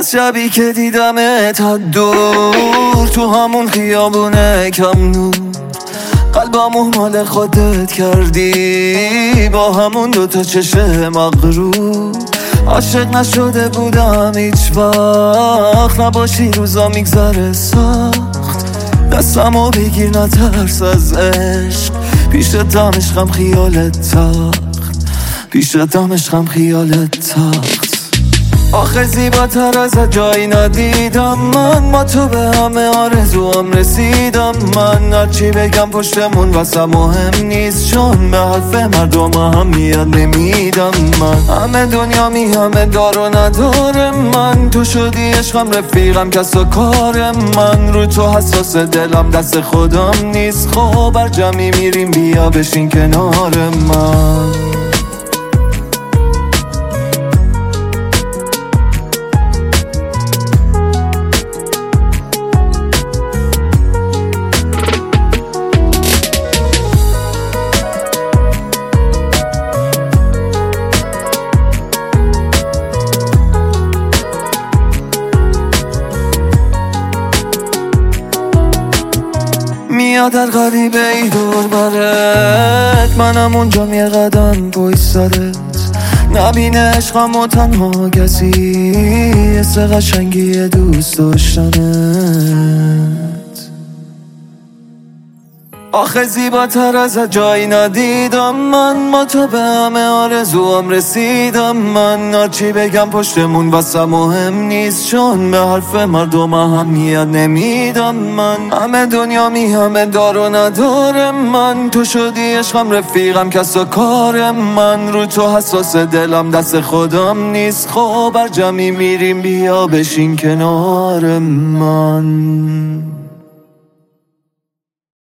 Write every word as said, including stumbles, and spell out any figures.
از شبی که دیدم تا دور تو همون خیابونه کم نور، قلبمو مال خودت کردی با همون دوتا چشم مغرور. عاشق نشده بودم هیچ وقت، نباشی روزا میگذره سخت. دستمو بگیر نترس از عشق، پیشتم عشقم خیالت تخت، پیشتم عشقم خیالت تخت. آخه زیباتر از جایی ندیدم من، با تو به همه آرزوام رسیدم من. هرچی بگم پشتمون واسه مهم نیست، چون به حرف مردم هم میاد نمیدم من. همه دنیا می همه دار و نداره من، تو شدی عشقم رفیقم کس و کار من. رو تو حساس دلم دست خودم نیست، خب بر جمعی میریم بیا بشین کنار من. میاد در غریبه ای دور برت، منم اونجا یه قدم بایستادت. نبینه عشقم و تنها کسی، حس قشنگی دوست داشتنت. آخه زیباتر از جایی ندیدم من، با تو به همه آرزوام رسیدم من. هرچی بگم پشتمون واسه مهم نیست، چون به حرف مردم اهمیت نمیدم من. همه دنیا می همه دار و نداره من، تو شدی عشقم رفیقم کس و کار من. رو تو حساس دلم دست خودم نیست، خب بر جمعی میریم بیا بشین کنار من.